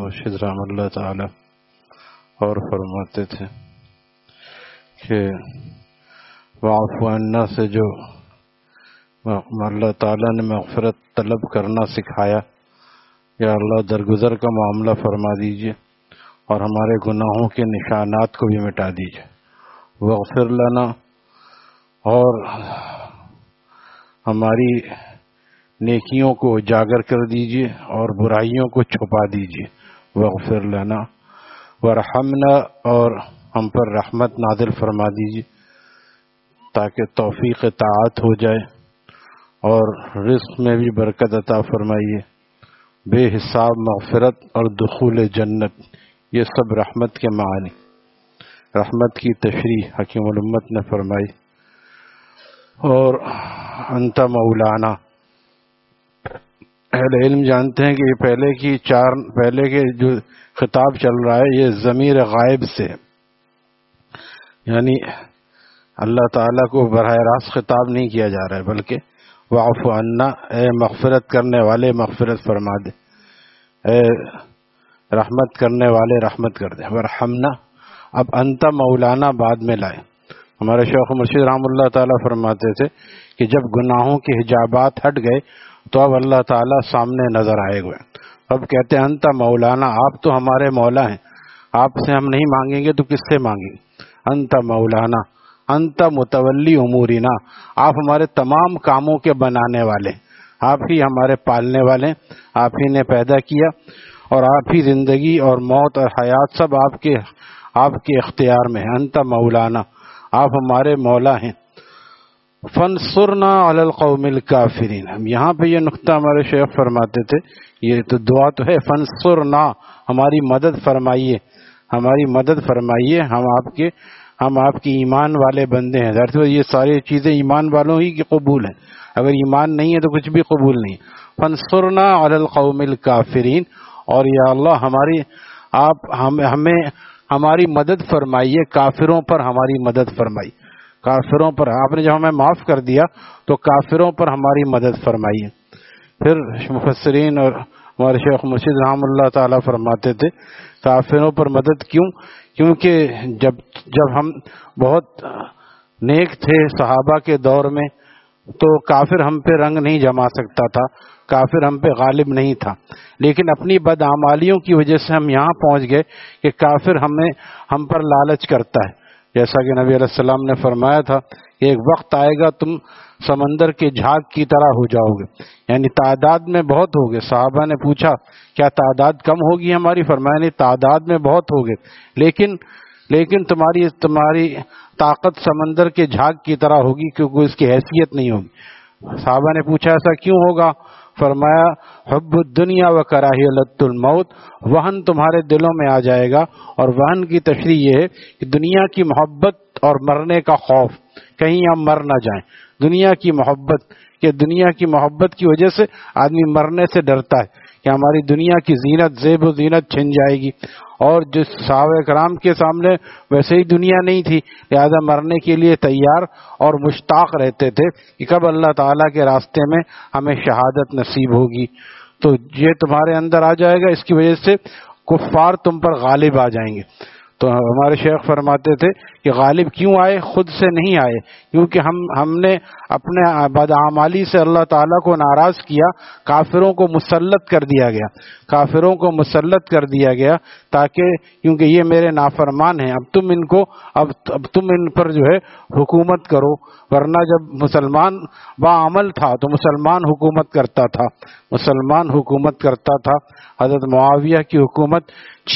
مرشد رحمۃ اللہ تعالی اور فرماتے تھے کہ واعف عنا سے جو اللہ تعالیٰ نے مغفرت طلب کرنا سکھایا، یا اللہ درگزر کا معاملہ فرما دیجئے اور ہمارے گناہوں کے نشانات کو بھی مٹا دیجئے، واغفر لنا، اور ہماری نیکیوں کو اجاگر کر دیجئے اور برائیوں کو چھپا دیجئے، واغفر لنا ورحمنا، اور ہم پر رحمت نازل فرما دیجئے تاکہ توفیق طاعت ہو جائے اور رزق میں بھی برکت عطا فرمائیے، بے حساب مغفرت اور دخول جنت، یہ سب رحمت کے معنی، رحمت کی تشریح حکیم الامت نے فرمائی۔ اور انت مولانا، اہل علم جانتے ہیں کہ یہ پہلے کے جو خطاب چل رہا ہے یہ ضمیر غائب سے، یعنی اللہ تعالیٰ کو براہ راست خطاب نہیں کیا جا رہا ہے، بلکہ واعف عنا، اے مغفرت کرنے والے مغفرت فرما دے، اے رحمت کرنے والے رحمت کر دے، ورحمنا، اب انت مولانا بعد میں لائے۔ ہمارے شیخ مرشد رحمۃ اللہ تعالیٰ فرماتے تھے کہ جب گناہوں کے حجابات ہٹ گئے تو اب اللہ تعالیٰ سامنے نظر آئے ہوئے، اب کہتے ہیں انت مولانا، آپ تو ہمارے مولا ہیں، آپ سے ہم نہیں مانگیں گے تو کس سے مانگیں گے؟ انت مولانا، انت متولی امورنا، آپ ہمارے تمام کاموں کے بنانے والے، آپ ہی ہمارے پالنے والے، آپ ہی نے پیدا کیا اور آپ ہی زندگی اور موت اور حیات سب آپ کے اختیار میں ہے، انت مولانا، آپ ہمارے مولا ہیں۔ فانصرنا علی القوم الکافرین، ہم یہاں پہ یہ نقطہ ہمارے شیخ فرماتے تھے، یہ تو دعا تو ہے، فانصرنا، ہماری مدد فرمائیے، ہماری مدد فرمائیے، ہم آپ کی ایمان والے بندے ہیں، ظاہر یہ ساری چیزیں ایمان والوں ہی کی قبول ہیں، اگر ایمان نہیں ہے تو کچھ بھی قبول نہیں۔ فانصرنا علی القوم الکافرین، اور یا اللہ ہمیں ہماری مدد فرمائیے، کافروں پر ہماری مدد فرمائی، کافروں پر، آپ نے جب ہمیں معاف کر دیا تو کافروں پر ہماری مدد فرمائیے۔ پھر مفسرین اور ہمارے شیخ مرشد رحمۃ اللہ تعالیٰ فرماتے تھے کافروں پر مدد کیوں؟ کیونکہ جب ہم بہت نیک تھے صحابہ کے دور میں تو کافر ہم پہ رنگ نہیں جما سکتا تھا، کافر ہم پہ غالب نہیں تھا، لیکن اپنی بدعمالیوں کی وجہ سے ہم یہاں پہنچ گئے کہ کافر ہم پر لالچ کرتا ہے، جیسا کہ نبی علیہ السلام نے فرمایا تھا کہ ایک وقت آئے گا تم سمندر کے جھاگ کی طرح ہو جاؤ گے، یعنی تعداد میں بہت ہوگے۔ صحابہ نے پوچھا کیا تعداد کم ہوگی ہماری؟ فرمایا نہیں، تعداد میں بہت ہوگے، لیکن تمہاری طاقت سمندر کے جھاگ کی طرح ہوگی، کیونکہ اس کی حیثیت نہیں ہوگی۔ صحابہ نے پوچھا ایسا کیوں ہوگا؟ فرمایا حب الدنیا و کراہیت الموت، وہن تمہارے دلوں میں آ جائے گا، اور وہن کی تشریح یہ ہے کہ دنیا کی محبت اور مرنے کا خوف، کہیں ہم مر نہ جائیں، دنیا کی محبت کی وجہ سے آدمی مرنے سے ڈرتا ہے کہ ہماری دنیا کی زینت، زیب و زینت چھن جائے گی، اور جس صحابہ کرام کے سامنے ویسے ہی دنیا نہیں تھی، لہذا مرنے کے لیے تیار اور مشتاق رہتے تھے کہ کب اللہ تعالیٰ کے راستے میں ہمیں شہادت نصیب ہوگی۔ تو یہ تمہارے اندر آ جائے گا، اس کی وجہ سے کفار تم پر غالب آ جائیں گے۔ تو ہمارے شیخ فرماتے تھے کہ غالب کیوں آئے؟ خود سے نہیں آئے، کیونکہ ہم نے اپنے بدعمالی سے اللہ تعالیٰ کو ناراض کیا، کافروں کو مسلط کر دیا گیا تاکہ کیونکہ یہ میرے نافرمان ہیں، اب تم ان پر جو ہے حکومت کرو، ورنہ جب مسلمان باعمل تھا تو مسلمان حکومت کرتا تھا۔ حضرت معاویہ کی حکومت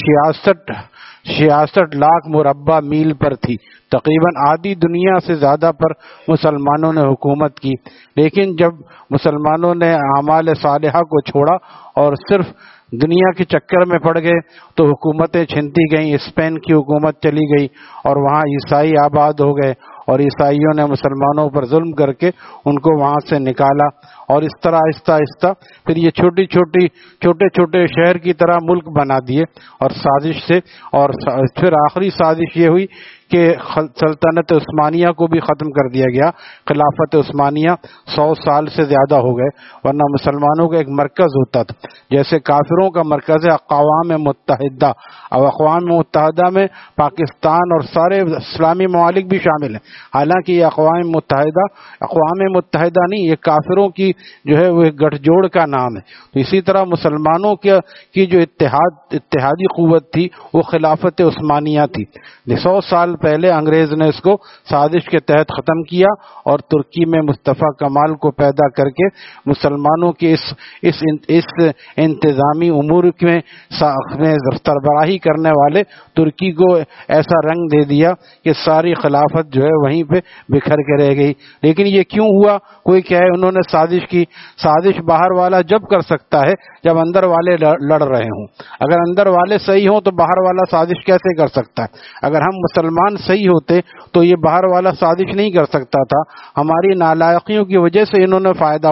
66 لاکھ مربع میل پر تھی، تقریباً آدھی دنیا سے زیادہ پر مسلمانوں نے حکومت کی، لیکن جب مسلمانوں نے اعمال صالحہ کو چھوڑا اور صرف دنیا کے چکر میں پڑ گئے تو حکومتیں چھنتی گئیں، اسپین کی حکومت چلی گئی اور وہاں عیسائی آباد ہو گئے، اور عیسائیوں نے مسلمانوں پر ظلم کر کے ان کو وہاں سے نکالا اور اس طرح آہستہ آہستہ پھر یہ چھوٹے چھوٹے شہر کی طرح ملک بنا دیے اور سازش سے، اور پھر آخری سازش یہ ہوئی کہ سلطنت عثمانیہ کو بھی ختم کر دیا گیا. خلافت عثمانیہ 100 سال سے زیادہ ہو گئے، ورنہ مسلمانوں کا ایک مرکز ہوتا تھا، جیسے کافروں کا مرکز ہے اقوام متحدہ. اب اقوام متحدہ میں پاکستان اور سارے اسلامی ممالک بھی شامل ہیں، حالانکہ یہ اقوام متحدہ نہیں، یہ کافروں کی جو ہے وہ گٹھ جوڑ کا نام ہے. تو اسی طرح مسلمانوں کی جو اتحادی قوت تھی وہ خلافت عثمانیہ تھی. 100 سال پہلے انگریز نے اس کو سازش کے تحت ختم کیا اور ترکی میں مصطفیٰ کمال کو پیدا کر کے مسلمانوں کے اس انتظامی امور میں سربراہی کرنے والے ترکی کو ایسا رنگ دے دیا کہ ساری خلافت جو ہے وہیں پہ بکھر کے رہ گئی. لیکن یہ کیوں ہوا؟ کوئی کہے انہوں نے سازش کی. سازش باہر والا جب کر سکتا ہے جب اندر والے لڑ رہے ہوں. اگر اندر والے صحیح ہوں تو باہر والا سازش کیسے کر سکتا ہے؟ اگر ہم مسلمان صحیح ہوتے تو یہ باہر والا سازش نہیں کر سکتا تھا. ہماری نالائقیوں کی وجہ سے انہوں نے فائدہ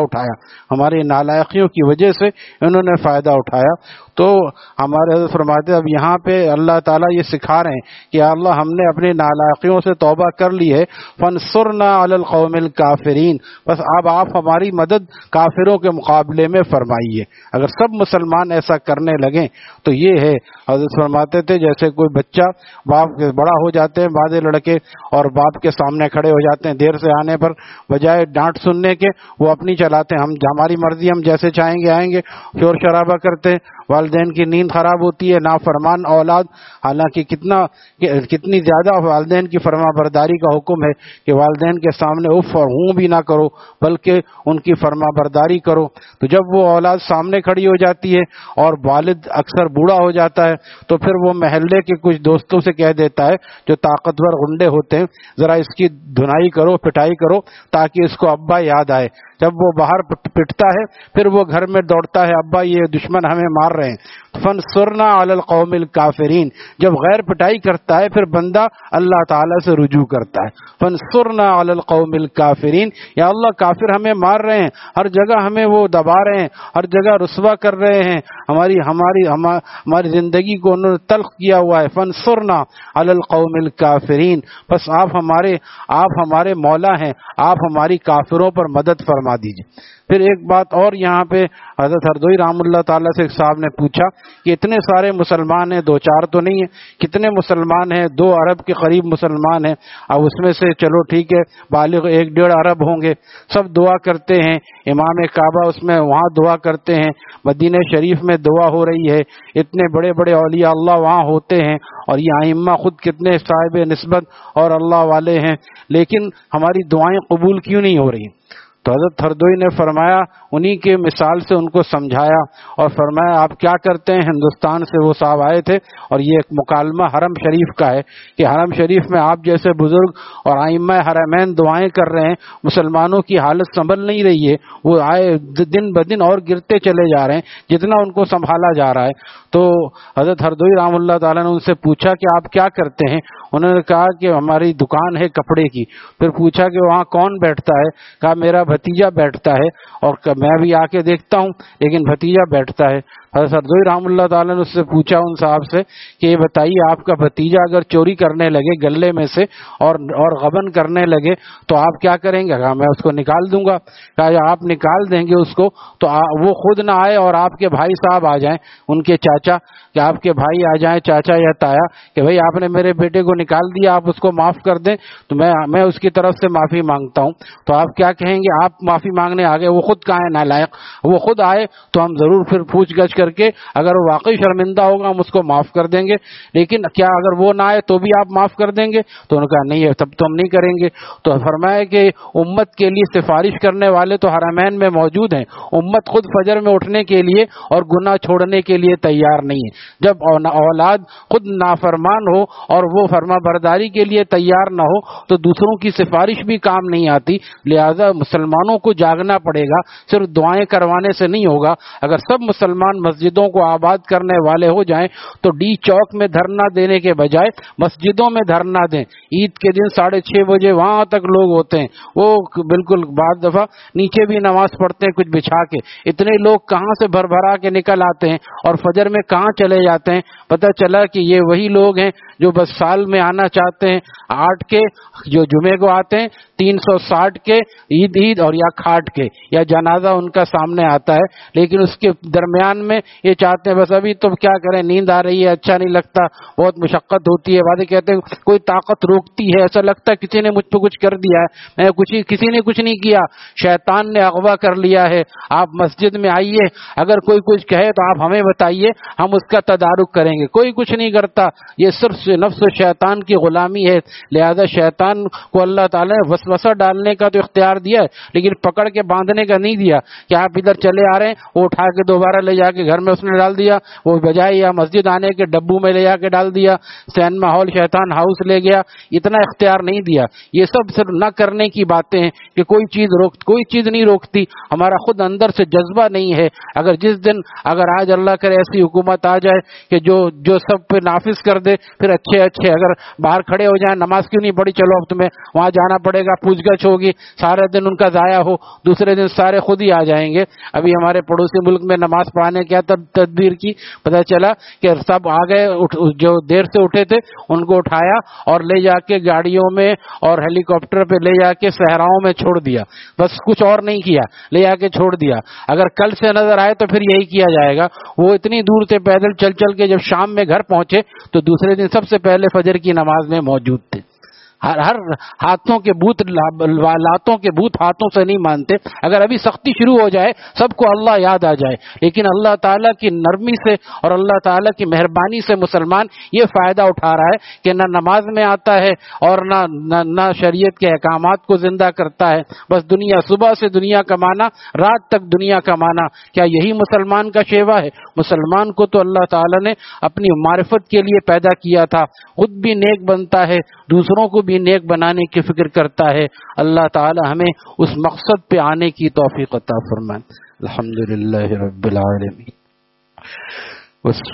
اٹھایا. تو ہمارے حضرت فرماتے اب یہاں پہ اللہ تعالیٰ یہ سکھا رہے ہیں کہ اللہ ہم نے اپنی نالائقیوں سے توبہ کر لی ہے، فانصرنا علی القوم الکافرین، بس اب آپ ہماری مدد کافروں کے مقابلے میں فرمائیے. اگر سب مسلمان ایسا کرنے لگیں تو یہ ہے. حضرت فرماتے تھے جیسے کوئی بچہ باپ کے بڑا ہو جاتے ہیں، بعض لڑکے اور باپ کے سامنے کھڑے ہو جاتے ہیں، دیر سے آنے پر بجائے ڈانٹ سننے کے وہ اپنی چلاتے ہیں، ہماری مرضی، ہم جیسے چاہیں گے آئیں گے، شور شرابہ کرتے ہیں، والدین کی نیند خراب ہوتی ہے، نافرمان اولاد. حالانکہ کتنی زیادہ والدین کی فرما برداری کا حکم ہے کہ والدین کے سامنے اف اور ہوں بھی نہ کرو بلکہ ان کی فرما برداری کرو. تو جب وہ اولاد سامنے کھڑی ہو جاتی ہے اور والد اکثر بوڑھا ہو جاتا ہے تو پھر وہ محلے کے کچھ دوستوں سے کہہ دیتا ہے جو طاقتور گنڈے ہوتے ہیں، ذرا اس کی دھنائی کرو، پٹائی کرو تاکہ اس کو ابا یاد آئے. جب وہ باہر پٹتا ہے پھر وہ گھر میں دوڑتا ہے، ابا یہ دشمن ہمیں مار رہے ہیں. فانصرنا علی القوم الکافرین، جب غیر پٹائی کرتا ہے پھر بندہ اللہ تعالیٰ سے رجوع کرتا ہے. فانصرنا علی القوم الکافرین، یا اللہ کافر ہمیں مار رہے ہیں، ہر جگہ ہمیں وہ دبا رہے ہیں، ہر جگہ رسوا کر رہے ہیں، ہماری زندگی کو انہوں نے تلخ کیا ہوا ہے. فانصرنا علی القوم الکافرین، بس آپ ہمارے مولا ہیں، آپ ہماری کافروں پر مدد فرما دیجیے. پھر ایک بات اور یہاں پہ حضرت ہردوئی رحم اللہ تعالیٰ سے ایک صاحب نے پوچھا کہ اتنے سارے مسلمان ہیں، 2-4 تو نہیں ہیں، کتنے مسلمان ہیں؟ 2 ارب کے قریب مسلمان ہیں. اب اس میں سے چلو ٹھیک ہے بالغ 1-1.5 ارب ہوں گے، سب دعا کرتے ہیں، امام کعبہ اس میں وہاں دعا کرتے ہیں، مدینہ شریف میں دعا ہو رہی ہے، اتنے بڑے بڑے اولیاء اللہ وہاں ہوتے ہیں، اور یہ ائمہ خود کتنے صاحب نسبت اور اللہ والے ہیں، لیکن ہماری دعائیں قبول کیوں نہیں ہو رہی؟ تو حضرت ہردوئی نے فرمایا، انہی کے مثال سے ان کو سمجھایا اور فرمایا آپ کیا کرتے ہیں؟ ہندوستان سے وہ صاحب آئے تھے اور یہ ایک مکالمہ حرم شریف کا ہے کہ حرم شریف میں آپ جیسے بزرگ اور ائمہ حرمین دعائیں کر رہے ہیں، مسلمانوں کی حالت سنبھل نہیں رہی ہے، وہ آئے دن بدن اور گرتے چلے جا رہے ہیں جتنا ان کو سنبھالا جا رہا ہے. تو حضرت ہردوئی رحم اللہ تعالیٰ نے ان سے پوچھا کہ آپ کیا کرتے ہیں؟ انہوں نے کہا کہ ہماری دکان ہے کپڑے کی. پھر پوچھا کہ وہاں کون بیٹھتا ہے؟ کہا میرا بھتیجا بیٹھتا ہے، اور میں بھی آ کے دیکھتا ہوں لیکن بھتیجا بیٹھتا ہے. حضرت ہردوئی رحم اللہ تعالیٰ نے اس سے پوچھا ان صاحب سے کہ یہ بتائیے آپ کا بھتیجا اگر چوری کرنے لگے گلے میں سے اور غبن کرنے لگے تو آپ کیا کریں گے؟ کہا میں اس کو نکال دوں گا. کہا آپ نکال دیں گے اس کو تو وہ خود نہ آئے اور آپ کے بھائی صاحب آ جائیں، ان کے چاچا، کہ آپ کے بھائی آ جائیں، چاچا یا تایا، کہ بھئی آپ نے میرے بیٹے کو نکال دیا، آپ اس کو معاف کر دیں تو میں اس کی طرف سے معافی مانگتا ہوں. تو آپ کیا کہیں گے؟ آپ معافی مانگنے آ گئے، وہ خود کہاں ہے نالائق؟ وہ خود آئے تو ہم ضرور پھر پوچھ گچھ کر کے اگر وہ واقعی شرمندہ ہوگا ہم اس کو معاف کر دیں گے، لیکن کیا اگر وہ نہ آئے تو بھی آپ معاف کر دیں گے؟ تو انہوں نے کہا نہیں ہے، تب تو ہم نہیں کریں گے. تو فرمایا کہ امت کے لیے سفارش کرنے والے تو حرمین میں موجود ہیں، امت خود فجر میں اٹھنے کے لیے اور گناہ چھوڑنے کے لیے تیار نہیں ہے. جب اولاد خود نافرمان ہو اور وہ فرما برداری کے لیے تیار نہ ہو تو دوسروں کی سفارش بھی کام نہیں آتی. لہذا مسلمانوں کو جاگنا پڑے گا، صرف دعائیں کروانے سے نہیں ہوگا۔ اگر سب مسلمان مسجدوں کو آباد کرنے والے ہو جائیں تو ڈی چوک میں دھرنا دینے کے بجائے مسجدوں میں دھرنا دیں۔ عید کے دن 6:30 بجے وہاں تک لوگ ہوتے ہیں، وہ بالکل بعض دفعہ نیچے بھی نماز پڑھتے ہیں کچھ بچھا کے۔ اتنے لوگ کہاں سے بھر بھرا کے نکل آتے ہیں اور فجر میں کہاں چلے جاتے ہیں؟ پتہ چلا کہ یہ وہی لوگ ہیں جو بس سال میں آنا چاہتے ہیں 8 کے، جو جمعے کو آتے ہیں 360 کے، عید اور یا کھاٹ کے یا جنازہ ان کا سامنے آتا ہے، لیکن اس کے درمیان میں یہ چاہتے ہیں بس ابھی تو کیا کریں، نیند آ رہی ہے، اچھا نہیں لگتا، بہت مشقت ہوتی ہے، بعد کہتے ہیں کوئی طاقت روکتی ہے، ایسا لگتا ہے کسی نے مجھ پہ کچھ کر دیا ہے، کسی نے کچھ نہیں کیا، شیطان نے اغوا کر لیا ہے۔ آپ مسجد میں آئیے، اگر کوئی کچھ کہے تو آپ ہمیں بتائیے، ہم اس کا تدارک کریں گے۔ کوئی کچھ نہیں کرتا، یہ صرف نفس شیطان کی غلامی ہے۔ لہذا شیطان کو اللہ تعالیٰ نے وسوسہ ڈالنے کا تو اختیار دیا ہے، لیکن پکڑ کے باندھنے کا نہیں دیا کہ آپ ادھر چلے آ رہے ہیں، وہ اٹھا کے دوبارہ لے جا کے گھر میں اس نے ڈال دیا، وہ بجائے یا مسجد آنے کے ڈبو میں لے جا کے ڈال دیا، سینما ہال شیطان ہاؤس لے گیا، اتنا اختیار نہیں دیا۔ یہ سب صرف نہ کرنے کی باتیں ہیں کہ کوئی چیز نہیں روکتی، ہمارا خود اندر سے جذبہ نہیں ہے۔ اگر آج اللہ کرے ایسی حکومت آ جائے کہ جو سب پہ نافذ کر دے، پھر اچھے اگر باہر کھڑے ہو جائیں نماز کیوں نہیں پڑھی، چلو اب تمہیں وہاں جانا پڑے گا، پوچھ گچھ ہوگی، سارے دن ان کا ضائع ہو، دوسرے دن سارے خود ہی آ جائیں گے۔ ابھی ہمارے پڑوسی ملک میں نماز پڑھانے کیا تدبیر کی، پتہ چلا کہ سب آ گئے، جو دیر سے اٹھے تھے ان کو اٹھایا اور لے جا کے گاڑیوں میں اور ہیلی کاپٹر پہ لے جا کے صحراؤں میں چھوڑ دیا، بس کچھ اور نہیں کیا، لے جا کے چھوڑ دیا۔ اگر کل سے نظر آئے تو پھر یہی کیا جائے گا۔ وہ اتنی دور سے پیدل چل کے جب شام میں گھر پہنچے تو دوسرے دن سب سے پہلے فجر کی نماز میں موجود تھے۔ ہر ہاتھوں کے بوت لاتوں کے بوت ہاتھوں سے نہیں مانتے۔ اگر ابھی سختی شروع ہو جائے، سب کو اللہ یاد آ جائے، لیکن اللہ تعالیٰ کی نرمی سے اور اللہ تعالیٰ کی مہربانی سے مسلمان یہ فائدہ اٹھا رہا ہے کہ نہ نماز میں آتا ہے اور نہ شریعت کے احکامات کو زندہ کرتا ہے، بس صبح سے دنیا کمانا، رات تک دنیا کمانا۔ کیا یہی مسلمان کا شیوا ہے؟ مسلمان کو تو اللہ تعالیٰ نے اپنی معرفت کے لیے پیدا کیا تھا، خود بھی نیک بنتا ہے، دوسروں کو بھی نیک بنانے کی فکر کرتا ہے۔ اللہ تعالی ہمیں اس مقصد پہ آنے کی توفیق عطا فرمائے۔ الحمدللہ رب العالمین۔